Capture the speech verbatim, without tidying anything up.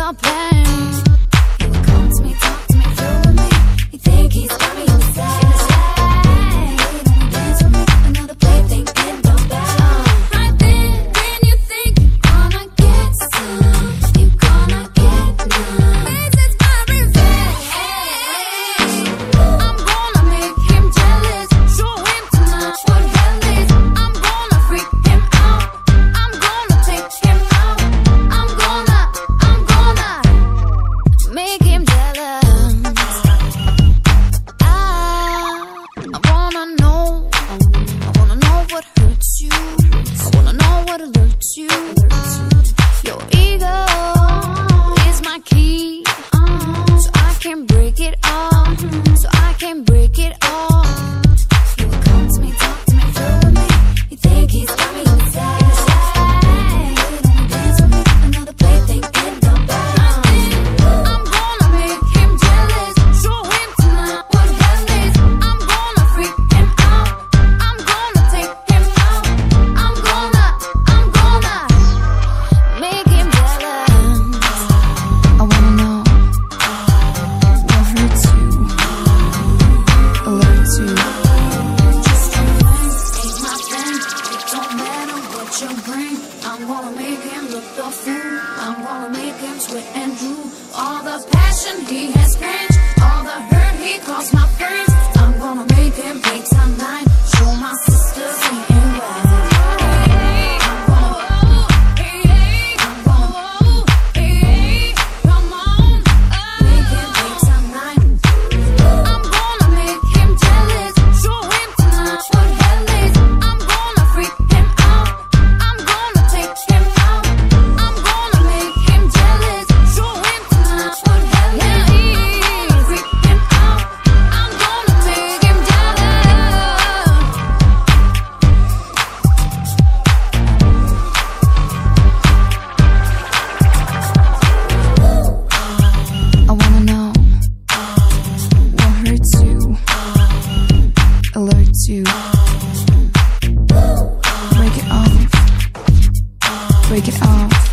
my pain. He would come to me, talk to me, feel with me. You think he's got me on the side. Don't dance with me, another plaything in the bag. Right then, then you think you're gonna get some, you're gonna get none. This is my revenge. I'm gonna make him jealous, show him tonight what hell is. I'm gonna freak him out, I'm gonna take him out. I'm gonna, I'm gonna make him jealous. I, I wanna know, I wanna know what hurts you. I wanna know what alerts you. Your ego is my key, so I can break it off, so I can break it off. He would come to me, talk to me, feel with me. You think he's got me inside. Don't dance with me, another plaything in the bag. I'm gonna make him jealous, show him tonight what hell is. I'm gonna freak him out, I'm gonna take him out. I'm gonna, I'm gonna make him jealous. I wanna know what hurts you, alerts you. Just your thing, ain't my thing. It don't matter what you bring. I'm gonna make him look the fool. I'm gonna make him sweat and drool. All the passion he has cringed, all the hurt he caused my friends. I'm gonna make him pay time nine, show my sisters he ain't right. I'm gonna, I'm gonna, come on, make him pay time nine. I'm gonna make him jealous, show him tonight what hell is. I'm gonna freak him out, I'm gonna take him out. I'm gonna make him jealous, show him tonight what hell is. Freak him out, I'm gonna make him jealous. I wanna know what hurts you, alerts you. Break it off, break it off.